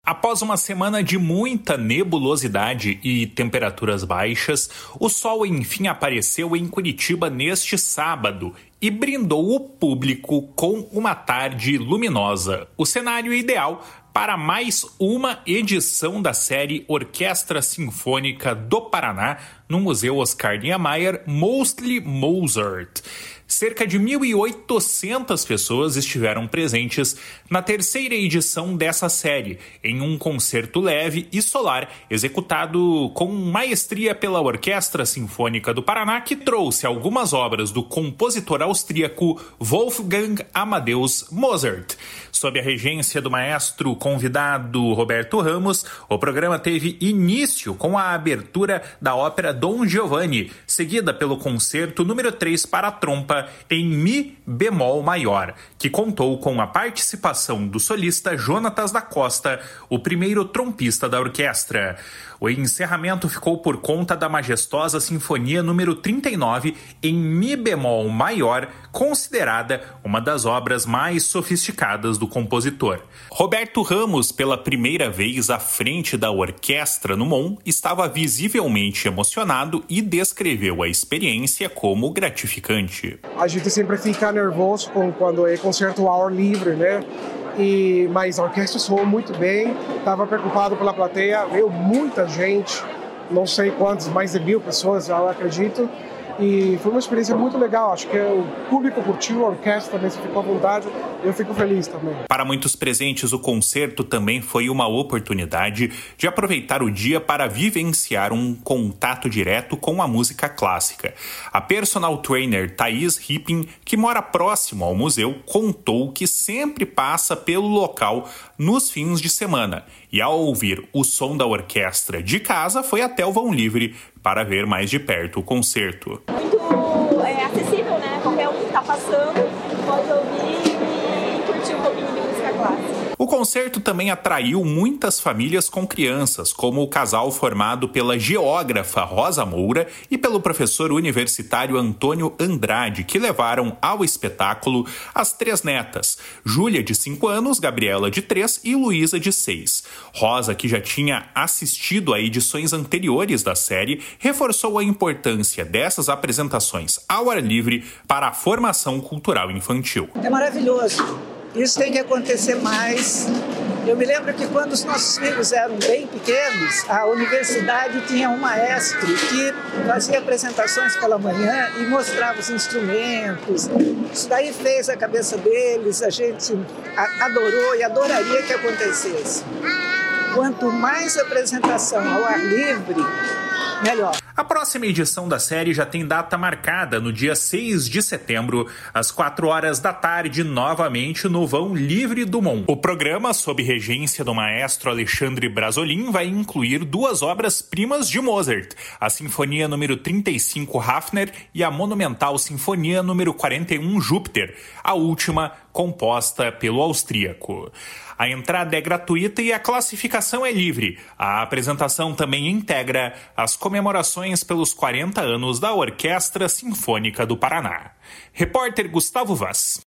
Após uma semana de muita nebulosidade e temperaturas baixas, o sol enfim apareceu em Curitiba neste sábado e brindou o público com uma tarde luminosa. O cenário ideal para mais uma edição da série Orquestra Sinfônica do Paraná no Museu Oscar Niemeyer Mostly Mozart. Cerca de 1.800 pessoas estiveram presentes na terceira edição dessa série, em um concerto leve e solar, executado com maestria pela Orquestra Sinfônica do Paraná, que trouxe algumas obras do compositor austríaco Wolfgang Amadeus Mozart. Sob a regência do maestro convidado Roberto Ramos, o programa teve início com a abertura da ópera Dom Giovanni, seguida pelo concerto número 3 para a trompa em Mi bemol maior, que contou com a participação do solista Jonatas da Costa, o primeiro trompista da orquestra. O encerramento ficou por conta da majestosa Sinfonia número 39 em Mi bemol maior, considerada uma das obras mais sofisticadas do compositor. Roberto Ramos, pela primeira vez à frente da orquestra no MON, estava visivelmente emocionado e descreveu a experiência como gratificante. A gente sempre fica nervoso quando é concerto ao ar livre, né? Mas a orquestra soou muito bem, estava preocupado pela plateia, veio muita gente, não sei quantas, mais de 1.000 pessoas, eu acredito, e foi uma experiência muito legal. Acho que o público curtiu, a orquestra também ficou à vontade, eu fico feliz também. Para muitos presentes, o concerto também foi uma oportunidade de aproveitar o dia para vivenciar um contato direto com a música clássica. A personal trainer Thaís Ripping, que mora próximo ao museu, contou que sempre passa pelo local nos fins de semana e, ao ouvir o som da orquestra de casa, foi até o vão livre para ver mais de perto o concerto. Muito acessível, né? Qualquer um que está passando pode ouvir e curtir um pouquinho de música clássica. O concerto também atraiu muitas famílias com crianças, como o casal formado pela geógrafa Rosa Moura e pelo professor universitário Antônio Andrade, que levaram ao espetáculo as 3 netas, Júlia, de 5 anos, Gabriela, de 3 e Luísa, de 6. Rosa, que já tinha assistido a edições anteriores da série, reforçou a importância dessas apresentações ao ar livre para a formação cultural infantil. É maravilhoso. Isso tem que acontecer mais. Eu me lembro que quando os nossos filhos eram bem pequenos, a universidade tinha um maestro que fazia apresentações pela manhã e mostrava os instrumentos. Isso daí fez a cabeça deles, a gente adorou e adoraria que acontecesse. Quanto mais apresentação ao ar livre, melhor. A próxima edição da série já tem data marcada no dia 6 de setembro, às 4 horas da tarde, novamente no Vão Livre do MON. O programa, sob regência do maestro Alexandre Brasolin, vai incluir 2 obras-primas de Mozart, a Sinfonia número 35 Hafner e a monumental Sinfonia número 41 Júpiter, a última composta pelo austríaco. A entrada é gratuita e a classificação é livre. A apresentação também integra as comemorações pelos 40 anos da Orquestra Sinfônica do Paraná. Repórter Gustavo Vaz.